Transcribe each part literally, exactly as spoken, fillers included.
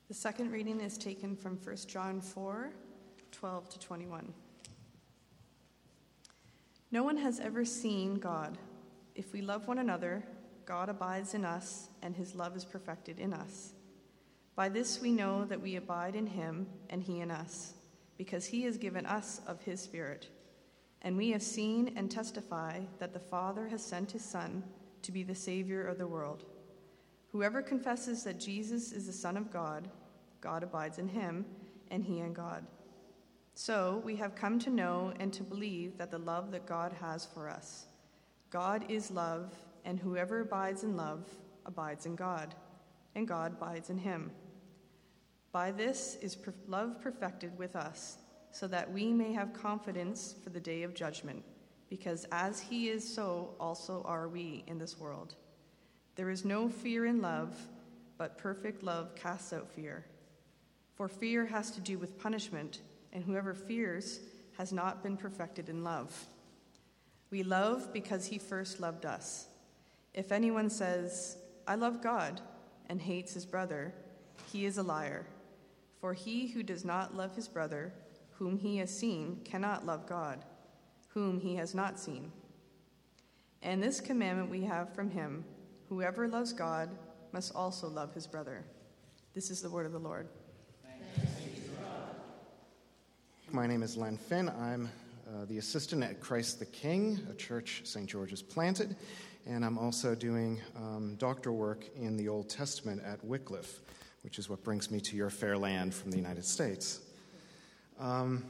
The second reading is taken from First John four, twelve to twenty-one. No one has ever seen God. If we love one another, God abides in us, and his love is perfected in us. By this we know that we abide in him, and he in us, because he has given us of his Spirit. And we have seen and testify that the Father has sent his Son to be the Savior of the world. Whoever confesses that Jesus is the Son of God, God abides in him, and he in God. So we have come to know and to believe that the love that God has for us. God is love, and whoever abides in love abides in God, and God abides in him. By this is per- love perfected with us, so that we may have confidence for the day of judgment, because as he is, so also are we in this world. There is no fear in love, but perfect love casts out fear. For fear has to do with punishment, and whoever fears has not been perfected in love. We love because he first loved us. If anyone says, I love God, and hates his brother, he is a liar. For he who does not love his brother, whom he has seen, cannot love God, whom he has not seen. And this commandment we have from him, whoever loves God must also love his brother. This is the word of the Lord. My name is Len Finn. I'm uh, the assistant at Christ the King, a church Saint George has planted, and I'm also doing um, doctoral work in the Old Testament at Wycliffe, which is what brings me to your fair land from the United States. Um,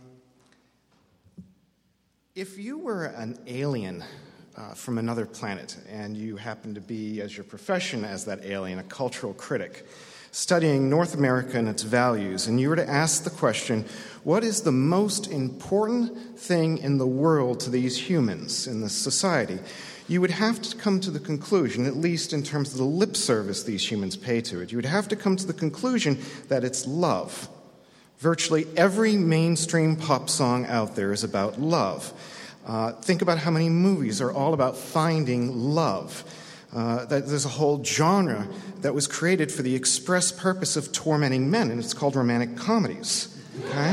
if you were an alien uh, from another planet, and you happen to be, as your profession as that alien, a cultural critic, studying North America and its values, and you were to ask the question, what is the most important thing in the world to these humans in this society? You would have to come to the conclusion, at least in terms of the lip service these humans pay to it, you would have to come to the conclusion that it's love. Virtually every mainstream pop song out there is about love. Uh, think about how many movies are all about finding love. Uh, that there's a whole genre that was created for the express purpose of tormenting men, and it's called romantic comedies. Okay?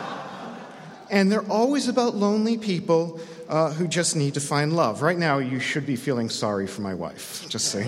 And they're always about lonely people uh, who just need to find love. Right now, you should be feeling sorry for my wife, just saying.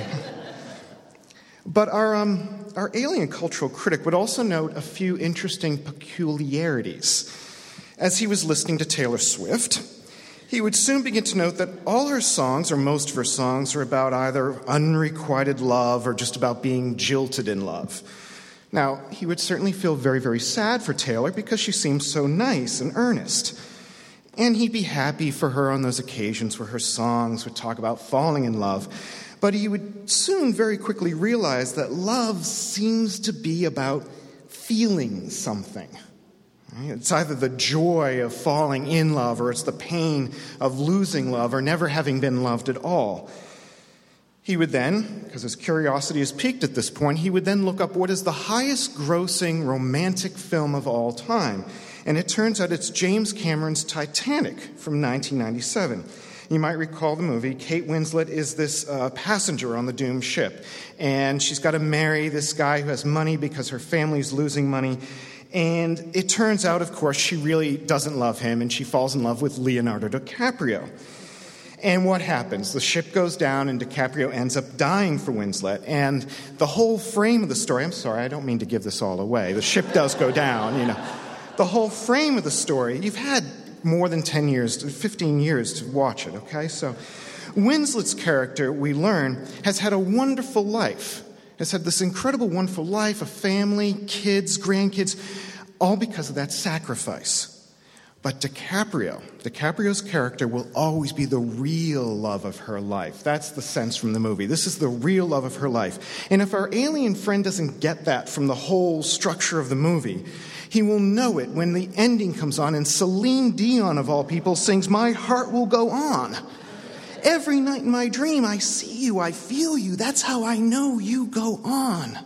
But our um, our alien cultural critic would also note a few interesting peculiarities. As he was listening to Taylor Swift, he would soon begin to note that all her songs, or most of her songs, are about either unrequited love or just about being jilted in love. Now, he would certainly feel very, very sad for Taylor because she seems so nice and earnest. And he'd be happy for her on those occasions where her songs would talk about falling in love. But he would soon very quickly realize that love seems to be about feeling something. It's either the joy of falling in love, or it's the pain of losing love or never having been loved at all. He would then, because his curiosity is piqued at this point, he would then look up what is the highest grossing romantic film of all time. And it turns out it's James Cameron's Titanic from nineteen ninety-seven. You might recall the movie. Kate Winslet is this uh, passenger on the doomed ship, and she's got to marry this guy who has money because her family's losing money. And it turns out, of course, she really doesn't love him, and she falls in love with Leonardo DiCaprio. And what happens? The ship goes down, and DiCaprio ends up dying for Winslet. And the whole frame of the story, I'm sorry, I don't mean to give this all away. The ship does go down, you know. The whole frame of the story, you've had more than ten years, fifteen years to watch it, okay? So Winslet's character, we learn, has had a wonderful life. Has had this incredible, wonderful life, a family, kids, grandkids, all because of that sacrifice. But DiCaprio, DiCaprio's character will always be the real love of her life. That's the sense from the movie. This is the real love of her life. And if our alien friend doesn't get that from the whole structure of the movie, he will know it when the ending comes on and Celine Dion, of all people, sings, "My Heart Will Go On." Every night in my dream, I see you, I feel you. That's how I know you go on.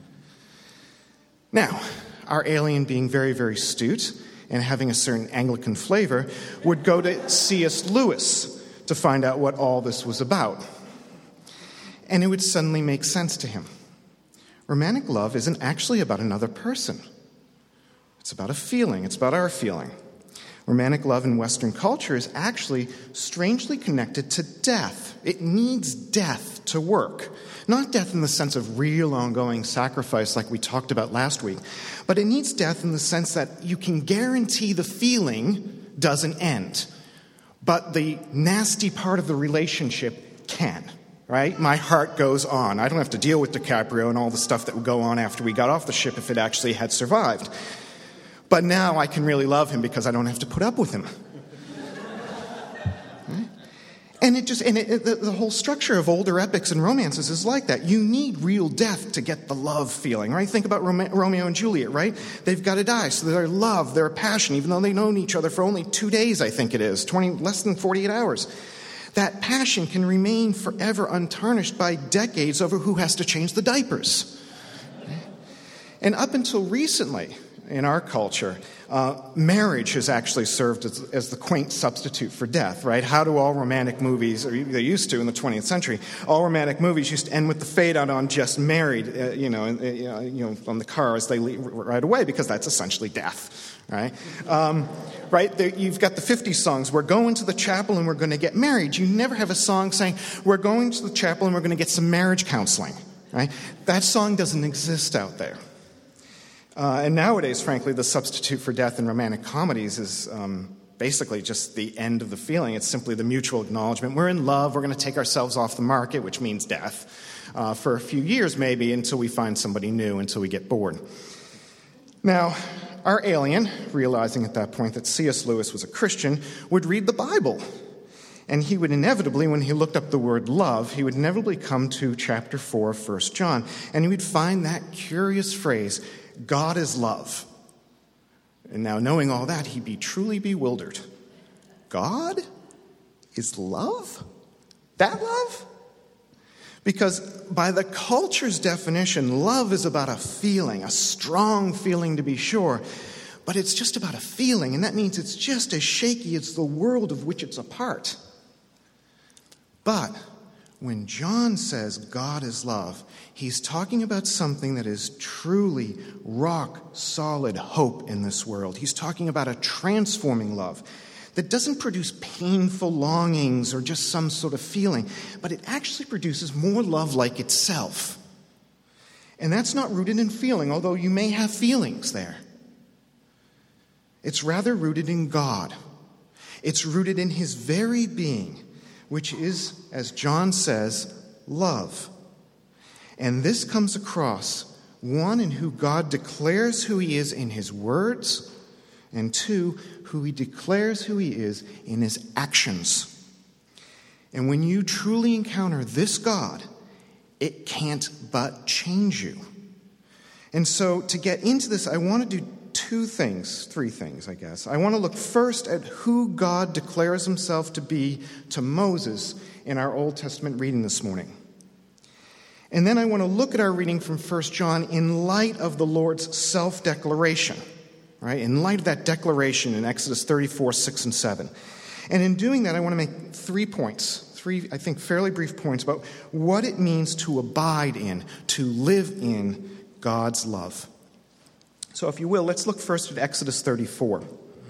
Now, our alien, being very, very astute and having a certain Anglican flavor, would go to C S Lewis to find out what all this was about. And it would suddenly make sense to him. Romantic love isn't actually about another person. It's about a feeling. It's about our feeling. Romantic love in Western culture is actually strangely connected to death. It needs death to work. Not death in the sense of real ongoing sacrifice like we talked about last week, but it needs death in the sense that you can guarantee the feeling doesn't end, but the nasty part of the relationship can, right? My heart goes on. I don't have to deal with DiCaprio and all the stuff that would go on after we got off the ship if it actually had survived. But now I can really love him because I don't have to put up with him. Right? And it just and it, it, the, the whole structure of older epics and romances is like that. You need real death to get the love feeling, right? Think about Rome, Romeo and Juliet, right? They've got to die, so their love, their passion, even though they've known each other for only two days, I think it is, twenty less than forty-eight hours. That passion can remain forever untarnished by decades over who has to change the diapers. And up until recently, in our culture, uh, marriage has actually served as, as the quaint substitute for death, right? How do all romantic movies, or they used to in the twentieth century, all romantic movies used to end with the fade out on just married, uh, you know, and, uh, you know, on the car as they leave right away, because that's essentially death, right? Um, right? There, you've got the fifties songs, we're going to the chapel and we're going to get married. You never have a song saying, we're going to the chapel and we're going to get some marriage counseling, right? That song doesn't exist out there. Uh, and nowadays, frankly, the substitute for death in romantic comedies is um, basically just the end of the feeling. It's simply the mutual acknowledgement. We're in love. We're going to take ourselves off the market, which means death, uh, for a few years maybe until we find somebody new, until we get bored. Now, our alien, realizing at that point that C S Lewis was a Christian, would read the Bible. And he would inevitably, when he looked up the word love, he would inevitably come to chapter four of First John, and he would find that curious phrase, God is love. And now, knowing all that, he'd be truly bewildered. God is love? That love? Because by the culture's definition, love is about a feeling, a strong feeling to be sure, but it's just about a feeling, and that means it's just as shaky as the world of which it's a part. But when John says God is love, he's talking about something that is truly rock-solid hope in this world. He's talking about a transforming love that doesn't produce painful longings or just some sort of feeling, but it actually produces more love like itself. And that's not rooted in feeling, although you may have feelings there. It's rather rooted in God. It's rooted in his very being, which is, as John says, love. And this comes across, one, in who God declares who he is in his words, and two, who he declares who he is in his actions. And when you truly encounter this God, it can't but change you. And so to get into this, I want to do two things, three things, I guess. I want to look first at who God declares himself to be to Moses in our Old Testament reading this morning. And then I want to look at our reading from First John in light of the Lord's self-declaration, right? In light of that declaration in Exodus thirty-four, six and seven. And in doing that, I want to make three points, three, I think, fairly brief points about what it means to abide in, to live in God's love. So if you will, let's look first at Exodus thirty-four.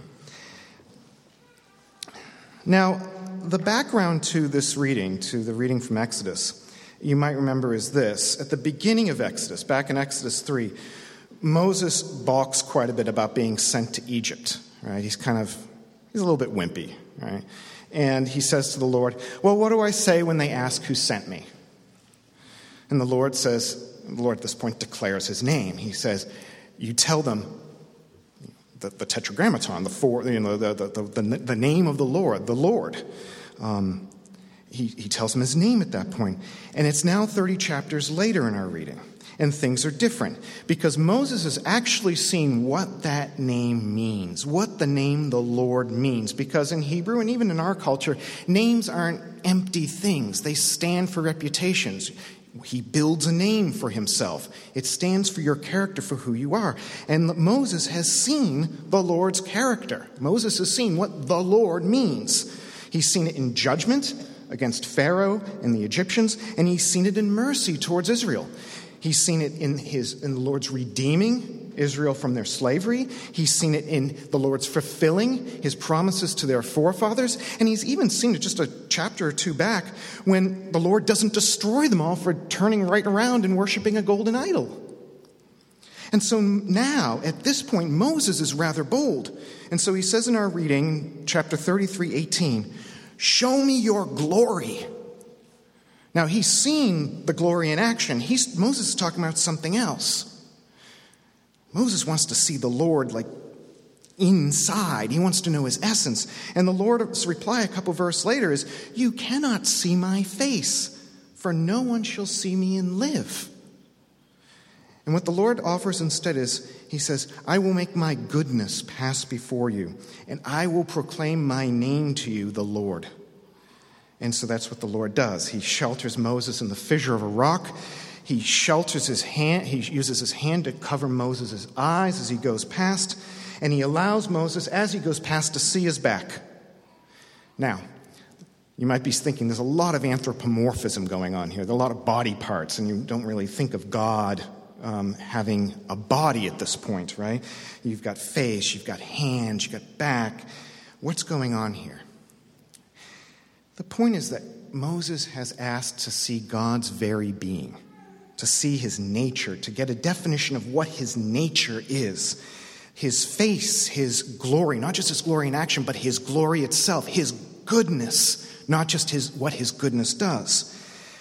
Now, the background to this reading, to the reading from Exodus, you might remember is this. At the beginning of Exodus, back in Exodus three, Moses balks quite a bit about being sent to Egypt, right? He's kind of, he's a little bit wimpy, right? And he says to the Lord, well, what do I say when they ask who sent me? And the Lord says, the Lord at this point declares his name. He says, you tell them the, the tetragrammaton, the four, you know, the, the, the, the name of the Lord, the Lord. Um, he, he tells him his name at that point. And it's now thirty chapters later in our reading. And things are different because Moses has actually seen what that name means, what the name the Lord means. Because in Hebrew and even in our culture, names aren't empty things. They stand for reputations. He builds a name for himself. It stands for your character, for who you are. And Moses has seen the Lord's character. Moses has seen what the Lord means. He's seen it in judgment against Pharaoh and the Egyptians, and he's seen it in mercy towards Israel. He's seen it in his in the Lord's redeeming Israel from their slavery. He's seen it in the Lord's fulfilling his promises to their forefathers. And he's even seen it just a chapter or two back when the Lord doesn't destroy them all for turning right around and worshiping a golden idol. And so now, at this point, Moses is rather bold. And so he says in our reading, chapter thirty-three, eighteen, "Show me your glory." Now, he's seen the glory in action. He's, Moses is talking about something else. Moses wants to see the Lord like inside. He wants to know his essence. And the Lord's reply a couple verses later is, "You cannot see my face, for no one shall see me and live." And what the Lord offers instead is, he says, "I will make my goodness pass before you, and I will proclaim my name to you, the Lord." And so that's what the Lord does. He shelters Moses in the fissure of a rock. He shelters his hand. He uses his hand to cover Moses' eyes as he goes past. And he allows Moses, as he goes past, to see his back. Now, you might be thinking there's a lot of anthropomorphism going on here. There are a lot of body parts, and you don't really think of God um, having a body at this point, right? You've got face, you've got hands, you've got back. What's going on here? The point is that Moses has asked to see God's very being, to see his nature, to get a definition of what his nature is. His face, his glory, not just his glory in action, but his glory itself, his goodness, not just his what his goodness does.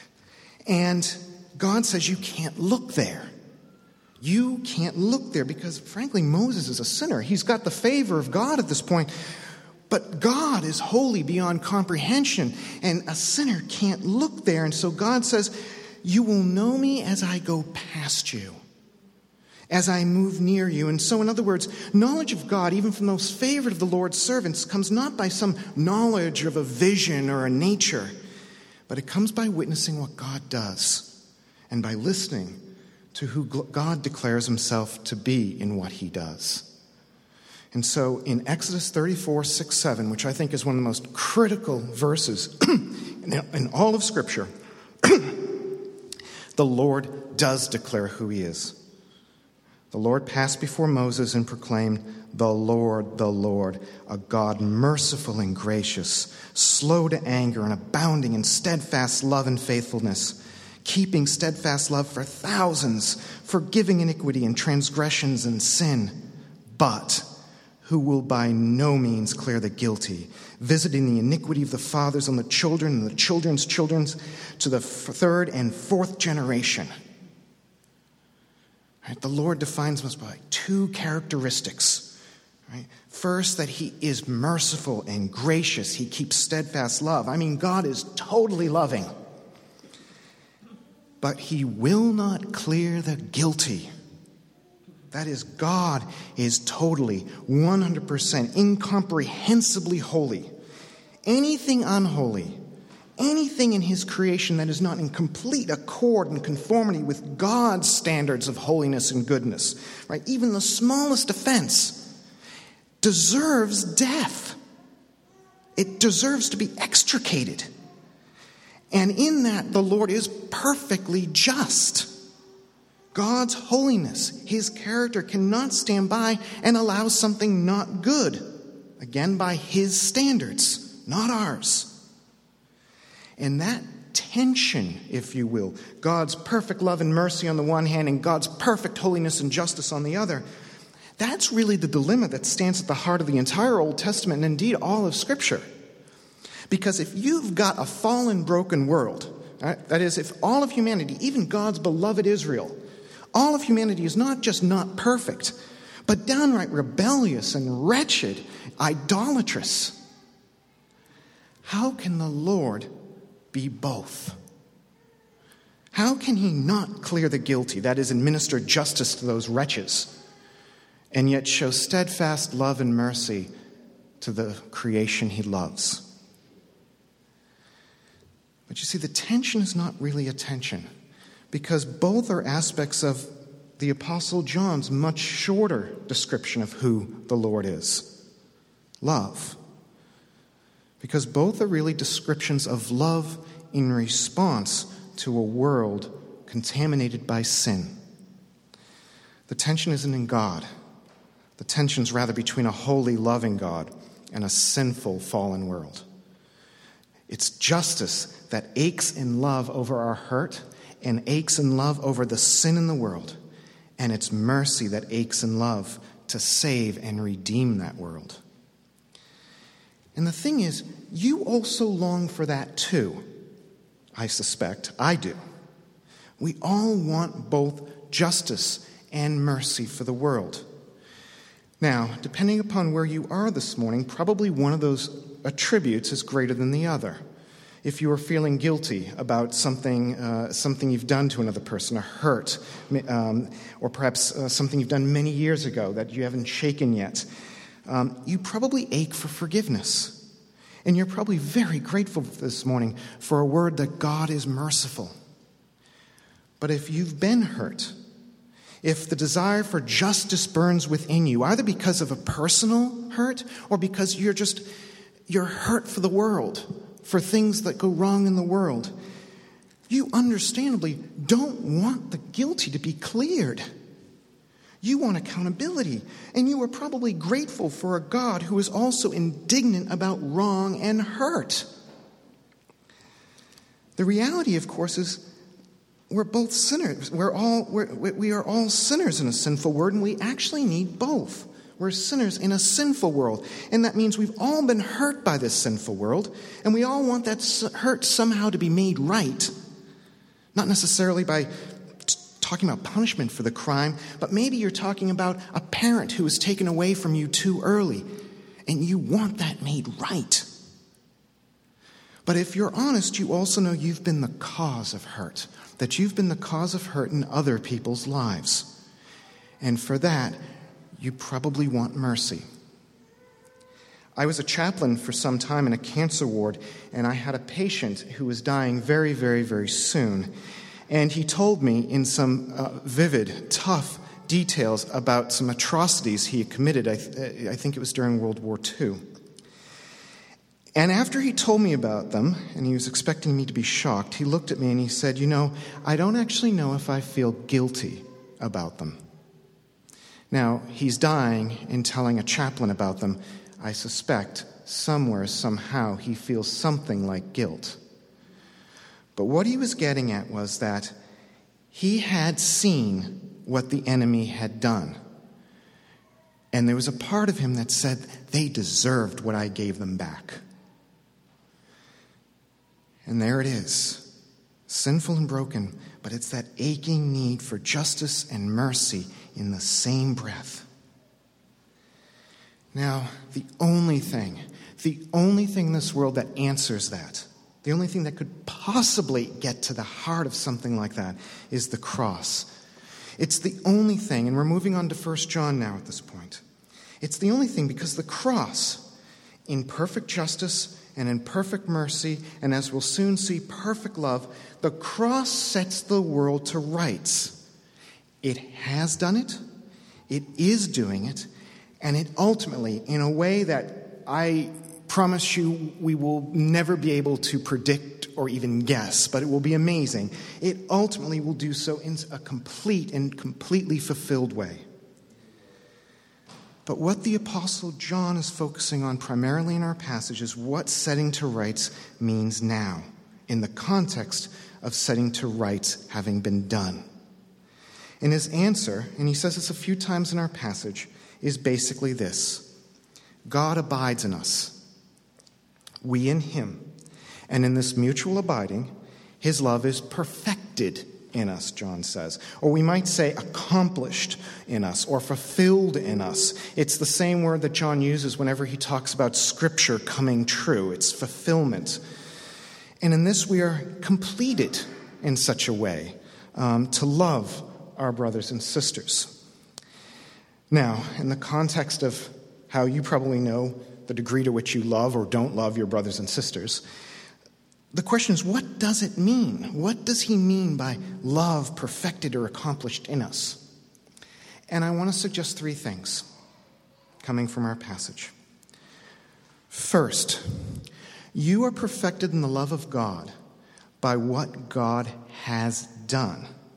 And God says you can't look there. You can't look there because, frankly, Moses is a sinner. He's got the favor of God at this point. But God is holy beyond comprehension, and a sinner can't look there. And so God says, "You will know me as I go past you, as I move near you." And so, in other words, knowledge of God, even from those favored of the Lord's servants, comes not by some knowledge of a vision or a nature, but it comes by witnessing what God does and by listening to who God declares himself to be in what he does. And so in Exodus thirty-four, six, seven, which I think is one of the most critical verses in all of Scripture, the Lord does declare who he is. The Lord passed before Moses and proclaimed, "The Lord, the Lord, a God merciful and gracious, slow to anger and abounding in steadfast love and faithfulness, keeping steadfast love for thousands, forgiving iniquity and transgressions and sin, but who will by no means clear the guilty, visiting the iniquity of the fathers on the children and the children's children to the third and fourth generation." Right? The Lord defines us by two characteristics. Right? First, that he is merciful and gracious. He keeps steadfast love. I mean, God is totally loving. But he will not clear the guilty. That is, God is totally, one hundred percent, incomprehensibly holy. Anything unholy, anything in his creation that is not in complete accord and conformity with God's standards of holiness and goodness, right? Even the smallest offense deserves death. It deserves to be extricated. And in that, the Lord is perfectly just. God's holiness, his character, cannot stand by and allow something not good. Again, by his standards, not ours. And that tension, if you will, God's perfect love and mercy on the one hand and God's perfect holiness and justice on the other, that's really the dilemma that stands at the heart of the entire Old Testament and indeed all of Scripture. Because if you've got a fallen, broken world, right, that is, if all of humanity, even God's beloved Israel, all of humanity is not just not perfect, but downright rebellious and wretched, idolatrous, how can the Lord be both? How can he not clear the guilty, that is, administer justice to those wretches, and yet show steadfast love and mercy to the creation he loves? But you see, the tension is not really a tension, because both are aspects of the Apostle John's much shorter description of who the Lord is. Love. Because both are really descriptions of love in response to a world contaminated by sin. The tension isn't in God. The tension's rather between a holy, loving God and a sinful, fallen world. It's justice that aches in love over our hurt and aches in love over the sin in the world. And it's mercy that aches in love to save and redeem that world. And the thing is, you also long for that too. I suspect I do. We all want both justice and mercy for the world. Now, depending upon where you are this morning, probably one of those attributes is greater than the other. If you are feeling guilty about something uh, something you've done to another person, a hurt, um, or perhaps uh, something you've done many years ago that you haven't shaken yet, um, you probably ache for forgiveness. And you're probably very grateful this morning for a word that God is merciful. But if you've been hurt, if the desire for justice burns within you, either because of a personal hurt or because you're just, you're hurt for the world, for things that go wrong in the world, you understandably don't want the guilty to be cleared. You want accountability, and you are probably grateful for a God who is also indignant about wrong and hurt. The reality, of course, is we're both sinners. We're all we're, we are all sinners in a sinful world, and we actually need both. We're sinners in a sinful world, and that means we've all been hurt by this sinful world, and we all want that hurt somehow to be made right, not necessarily by talking about punishment for the crime, but maybe you're talking about a parent who was taken away from you too early, and you want that made right. But if you're honest, you also know you've been the cause of hurt, that you've been the cause of hurt in other people's lives. And for that, you probably want mercy. I was a chaplain for some time in a cancer ward, and I had a patient who was dying very, very, very soon. And he told me in some uh, vivid, tough details about some atrocities he had committed. I, th- I think it was during World War Two. And after he told me about them, and he was expecting me to be shocked, he looked at me and he said, you know, I don't actually know if I feel guilty about them. Now, he's dying and telling a chaplain about them. I suspect somewhere, somehow, he feels something like guilt. But what he was getting at was that he had seen what the enemy had done. And there was a part of him that said, they deserved what I gave them back. And there it is, sinful and broken, but it's that aching need for justice and mercy in the same breath. Now, the only thing, the only thing in this world that answers that, the only thing that could possibly get to the heart of something like that is the cross. It's the only thing, and we're moving on to First John now at this point. It's the only thing because the cross, in perfect justice and in perfect mercy, and as we'll soon see, perfect love, the cross sets the world to rights. It has done it, it is doing it, and it ultimately, in a way that I promise you we will never be able to predict or even guess, but it will be amazing. It ultimately will do so in a complete and completely fulfilled way. But what the Apostle John is focusing on primarily in our passage is what setting to rights means now, in the context of setting to rights having been done. And his answer, and he says this a few times in our passage, is basically this: God abides in us, we in him, and in this mutual abiding, his love is perfected in us, John says. Or we might say accomplished in us or fulfilled in us. It's the same word that John uses whenever he talks about Scripture coming true. It's fulfillment. And in this we are completed in such a way um, to love our brothers and sisters. Now, in the context of how you probably know the degree to which you love or don't love your brothers and sisters, the question is, what does it mean? What does he mean by love perfected or accomplished in us? And I want to suggest three things coming from our passage. First, you are perfected in the love of God by what God has done.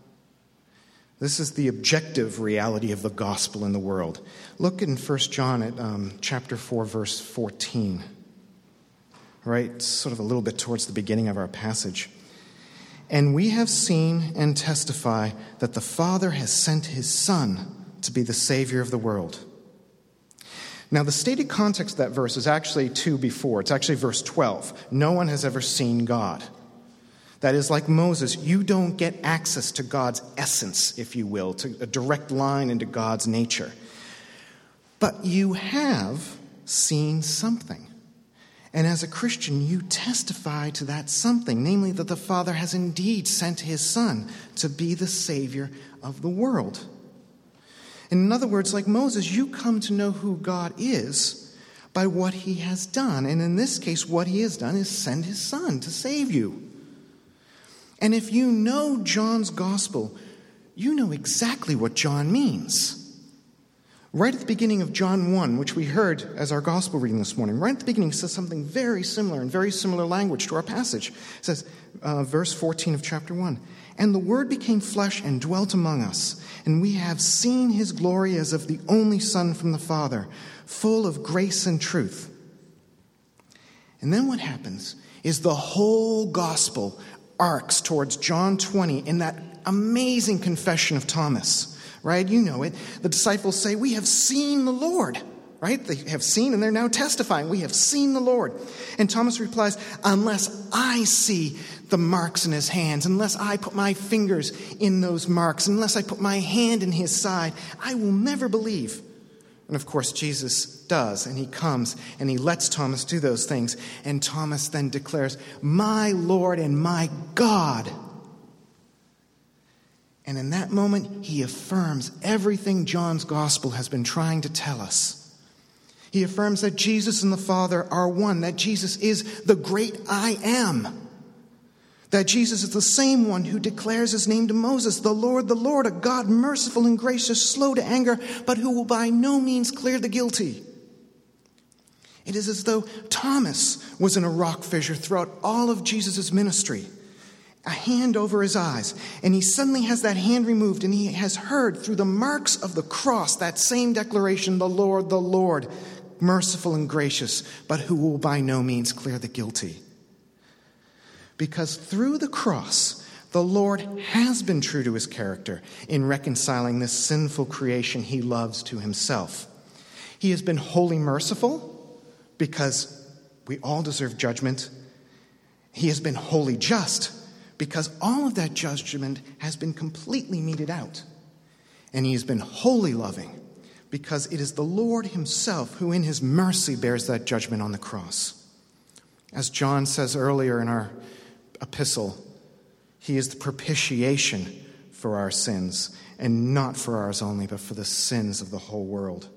This is the objective reality of the gospel in the world. Look in First John at um, chapter four, verse fourteen. Right, sort of a little bit towards the beginning of our passage. And we have seen and testify that the Father has sent his Son to be the Savior of the world. Now, the stated context of that verse is actually two before. It's actually verse twelve. No one has ever seen God. That is, like Moses, you don't get access to God's essence, if you will, to a direct line into God's nature. But you have seen something. And as a Christian, you testify to that something, namely that the Father has indeed sent his Son to be the Savior of the world. In other words, like Moses, you come to know who God is by what he has done. And in this case, what he has done is send his Son to save you. And if you know John's gospel, you know exactly what John means. Right at the beginning of John one, which we heard as our gospel reading this morning, right at the beginning, it says something very similar in very similar language to our passage. It says, uh, verse fourteen of chapter one, "And the Word became flesh and dwelt among us, and we have seen his glory as of the only Son from the Father, full of grace and truth." And then what happens is the whole gospel arcs towards John twenty in that amazing confession of Thomas, right? You know it. The disciples say, "We have seen the Lord," right? They have seen and they're now testifying, "We have seen the Lord." And Thomas replies, "Unless I see the marks in his hands, unless I put my fingers in those marks, unless I put my hand in his side, I will never believe." And of course, Jesus does, and he comes, and he lets Thomas do those things. And Thomas then declares, "My Lord and my God." And in that moment, he affirms everything John's gospel has been trying to tell us. He affirms that Jesus and the Father are one, that Jesus is the great I am. That Jesus is the same one who declares his name to Moses, "The Lord, the Lord, a God merciful and gracious, slow to anger, but who will by no means clear the guilty." It is as though Thomas was in a rock fissure throughout all of Jesus' ministry, a hand over his eyes, and he suddenly has that hand removed, and he has heard through the marks of the cross that same declaration, "The Lord, the Lord, merciful and gracious, but who will by no means clear the guilty." Because through the cross, the Lord has been true to his character in reconciling this sinful creation he loves to himself. He has been wholly merciful because we all deserve judgment. He has been wholly just because all of that judgment has been completely meted out. And he has been wholly loving because it is the Lord himself who in his mercy bears that judgment on the cross. As John says earlier in our epistle, he is the propitiation for our sins, and not for ours only, but for the sins of the whole world.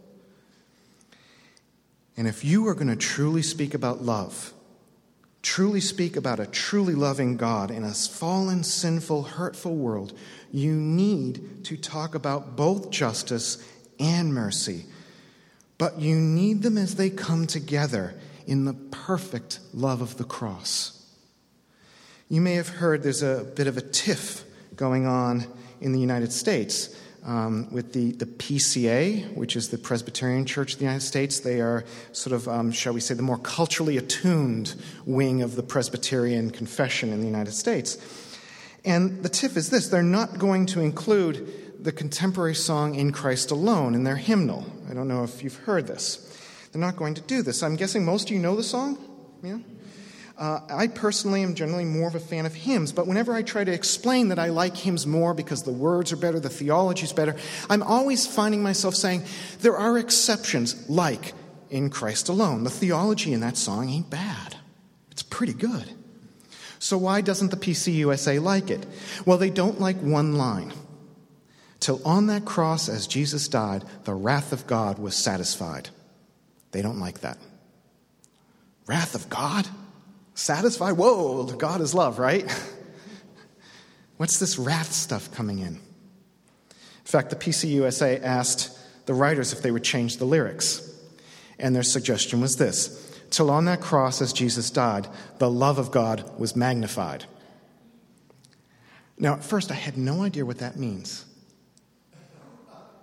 And if you are going to truly speak about love, truly speak about a truly loving God in a fallen, sinful, hurtful world, you need to talk about both justice and mercy. But you need them as they come together in the perfect love of the cross. You may have heard there's a bit of a tiff going on in the United States um, with the, the P C A, which is the Presbyterian Church of the United States. They are sort of, um, shall we say, the more culturally attuned wing of the Presbyterian confession in the United States. And the tiff is this: they're not going to include the contemporary song "In Christ Alone" in their hymnal. I don't know if you've heard this. They're not going to do this. I'm guessing most of you know the song? Yeah? Uh, I personally am generally more of a fan of hymns, but whenever I try to explain that I like hymns more because the words are better, the theology is better, I'm always finding myself saying there are exceptions, like "In Christ Alone." The theology in that song ain't bad. It's pretty good. So why doesn't the P C U S A like it? Well, they don't like one line. "Till on that cross as Jesus died, the wrath of God was satisfied." They don't like that. Wrath of God? Satisfied? Whoa, God is love, right? What's this wrath stuff coming in? In fact, the P C U S A asked the writers if they would change the lyrics. And their suggestion was this: "Till on that cross as Jesus died, the love of God was magnified." Now, at first, I had no idea what that means.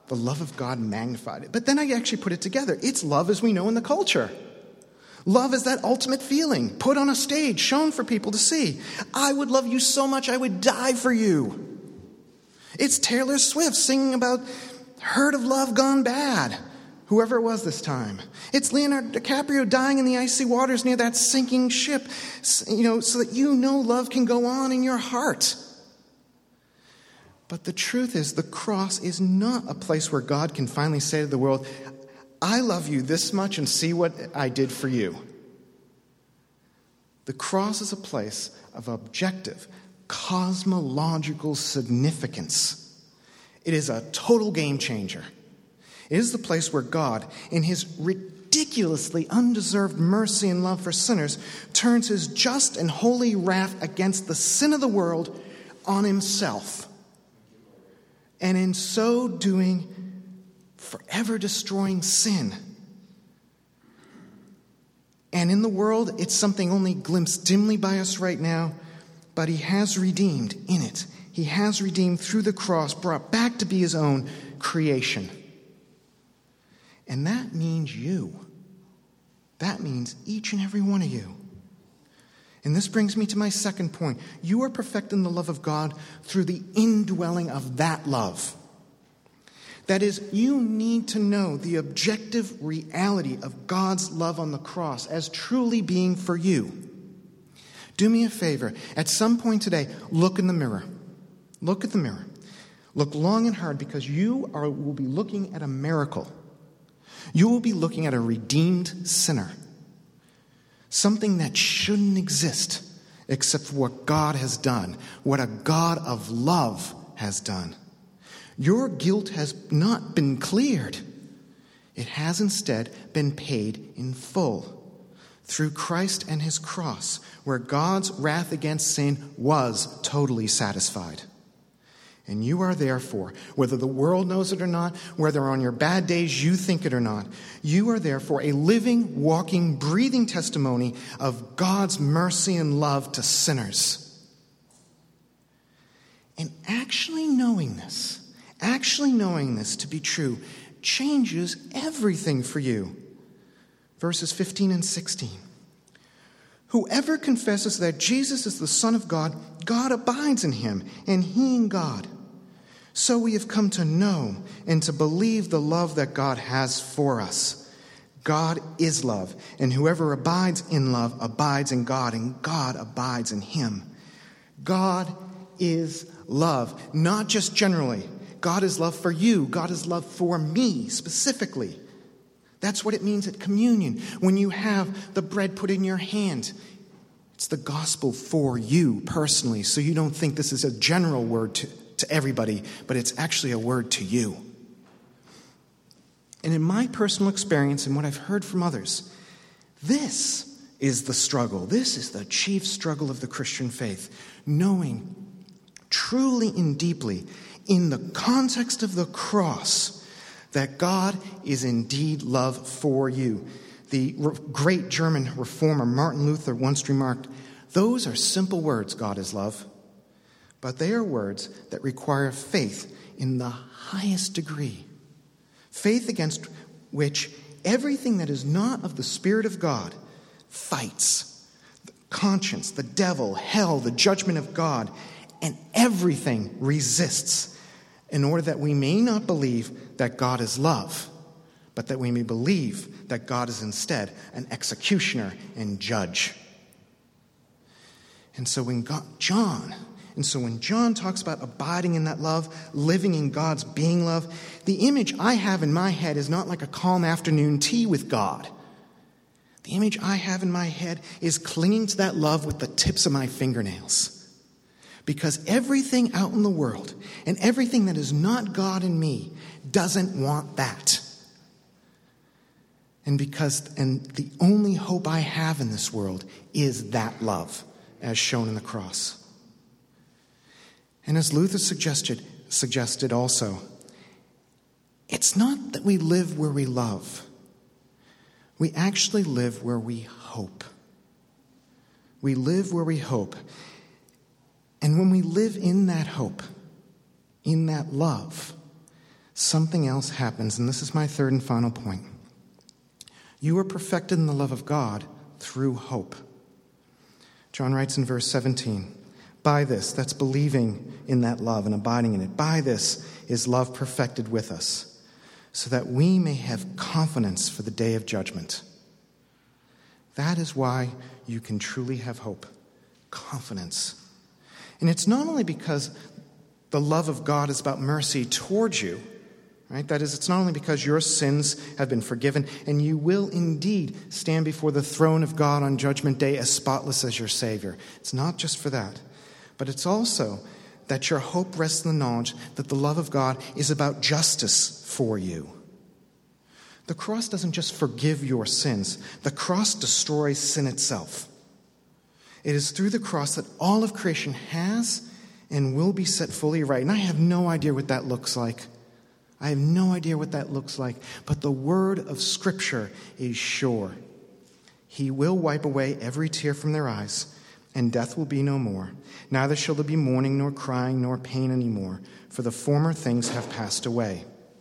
The love of God magnified it. But then I actually put it together. It's love as we know in the culture. Love is that ultimate feeling, put on a stage, shown for people to see. I would love you so much I would die for you. It's Taylor Swift singing about hurt of love gone bad, whoever it was this time. It's Leonardo DiCaprio dying in the icy waters near that sinking ship, you know, so that you know love can go on in your heart. But the truth is, the cross is not a place where God can finally say to the world, I love you this much and see what I did for you. The cross is a place of objective, cosmological significance. It is a total game changer. It is the place where God, in his ridiculously undeserved mercy and love for sinners, turns his just and holy wrath against the sin of the world on himself. And in so doing, forever destroying sin. And in the world, it's something only glimpsed dimly by us right now, but he has redeemed in it. He has redeemed through the cross, brought back to be his own creation. And that means you. That means each and every one of you. And this brings me to my second point. You are perfecting the love of God through the indwelling of that love. That is, you need to know the objective reality of God's love on the cross as truly being for you. Do me a favor. At some point today, look in the mirror. Look at the mirror. Look long and hard, because you are, will be looking at a miracle. You will be looking at a redeemed sinner. Something that shouldn't exist except for what God has done, what a God of love has done. Your guilt has not been cleared. It has instead been paid in full through Christ and his cross, where God's wrath against sin was totally satisfied. And you are therefore, whether the world knows it or not, whether on your bad days you think it or not, you are therefore a living, walking, breathing testimony of God's mercy and love to sinners. And actually knowing this, actually knowing this to be true, changes everything for you. Verses fifteen and sixteen. Whoever confesses that Jesus is the Son of God, God abides in him, and he in God. So we have come to know and to believe the love that God has for us. God is love, and whoever abides in love abides in God, and God abides in him. God is love, not just generally. God is love for you. God is love for me specifically. That's what it means at communion. When you have the bread put in your hand, it's the gospel for you personally, so you don't think this is a general word to, to everybody, but it's actually a word to you. And in my personal experience and what I've heard from others, this is the struggle. This is the chief struggle of the Christian faith, knowing truly and deeply in the context of the cross that God is indeed love for you. The great German reformer Martin Luther once remarked, "Those are simple words, God is love, but they are words that require faith in the highest degree. Faith against which everything that is not of the Spirit of God fights. The conscience, the devil, hell, the judgment of God, and everything resists, in order that we may not believe that God is love, but that we may believe that God is instead an executioner and judge." And so when God, John, and so when John talks about abiding in that love, living in God's being love, the image I have in my head is not like a calm afternoon tea with God. The image I have in my head is clinging to that love with the tips of my fingernails. Because everything out in the world and everything that is not God in me doesn't want that. And because and the only hope I have in this world is that love, as shown in the cross. And as Luther suggested, suggested also, it's not that we live where we love. We actually live where we hope. We live where we hope. And when we live in that hope, in that love, something else happens, and this is my third and final point. You are perfected in the love of God through hope. John writes in verse seventeen, by this, that's believing in that love and abiding in it, by this is love perfected with us, so that we may have confidence for the day of judgment. That is why you can truly have hope, confidence. And it's not only because the love of God is about mercy towards you, right? That is, it's not only because your sins have been forgiven and you will indeed stand before the throne of God on Judgment Day as spotless as your Savior. It's not just for that, but it's also that your hope rests in the knowledge that the love of God is about justice for you. The cross doesn't just forgive your sins. The cross destroys sin itself. It is through the cross that all of creation has and will be set fully right. And I have no idea what that looks like. I have no idea what that looks like. But the word of Scripture is sure. He will wipe away every tear from their eyes, and death will be no more. Neither shall there be mourning, nor crying, nor pain anymore, for the former things have passed away.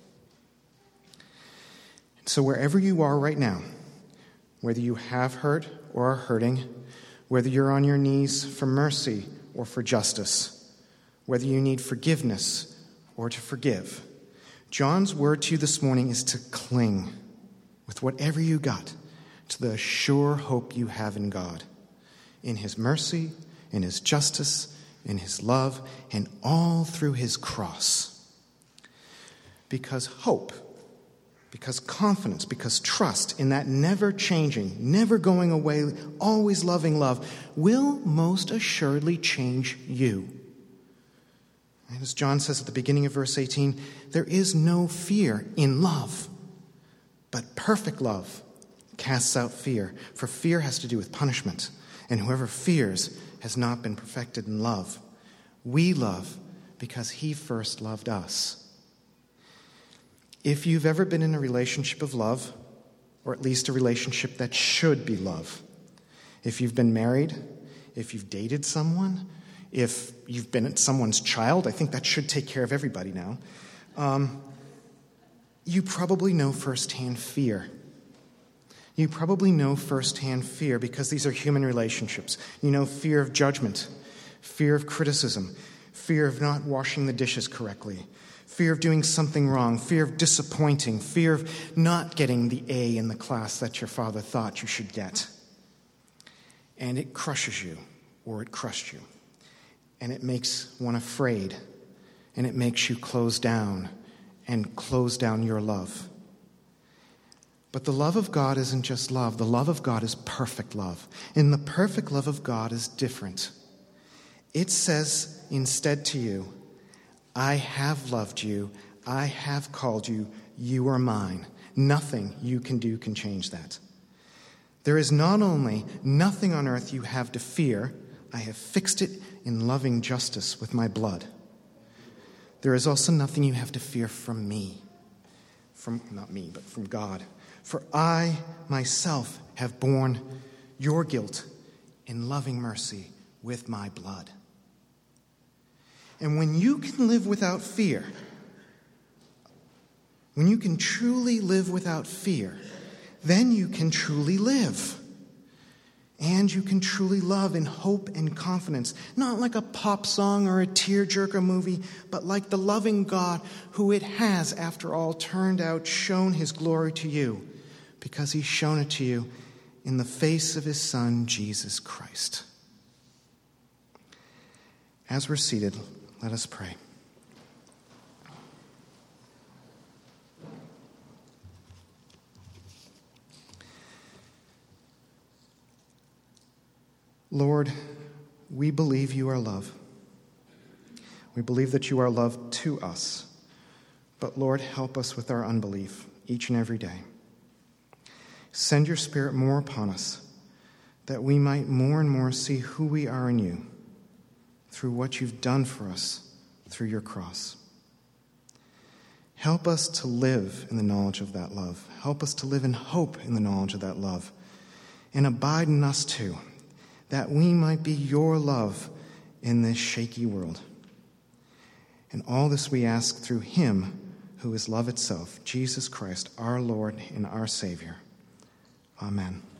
So wherever you are right now, whether you have hurt or are hurting, whether you're on your knees for mercy or for justice, whether you need forgiveness or to forgive, John's word to you this morning is to cling with whatever you got to the sure hope you have in God, in his mercy, in his justice, in his love, and all through his cross. Because hope, because confidence, because trust in that never-changing, never going away, always loving love will most assuredly change you. And as John says at the beginning of verse eighteen, there is no fear in love, but perfect love casts out fear, for fear has to do with punishment, and whoever fears has not been perfected in love. We love because he first loved us. If you've ever been in a relationship of love, or at least a relationship that should be love, if you've been married, if you've dated someone, if you've been someone's child, I think that should take care of everybody now, um, you probably know firsthand fear. You probably know firsthand fear because these are human relationships. You know fear of judgment, fear of criticism, fear of not washing the dishes correctly, fear of doing something wrong, fear of disappointing, fear of not getting the A in the class that your father thought you should get. And it crushes you, or it crushed you. And it makes one afraid, and it makes you close down and close down your love. But the love of God isn't just love. The love of God is perfect love. And the perfect love of God is different. It says instead to you, I have loved you, I have called you, you are mine. Nothing you can do can change that. There is not only nothing on earth you have to fear, I have fixed it in loving justice with my blood. There is also nothing you have to fear from me. From, not me, but from God. For I myself have borne your guilt in loving mercy with my blood. And when you can live without fear, when you can truly live without fear, then you can truly live. And you can truly love in hope and confidence, not like a pop song or a tearjerker movie, but like the loving God who it has, after all, turned out, shown his glory to you, because he's shown it to you in the face of his Son, Jesus Christ. As we're seated, let us pray. Lord, we believe you are love. We believe that you are love to us. But Lord, help us with our unbelief each and every day. Send your Spirit more upon us, that we might more and more see who we are in you through what you've done for us through your cross. Help us to live in the knowledge of that love. Help us to live in hope in the knowledge of that love. And abide in us too, that we might be your love in this shaky world. And all this we ask through him who is love itself, Jesus Christ, our Lord and our Savior. Amen.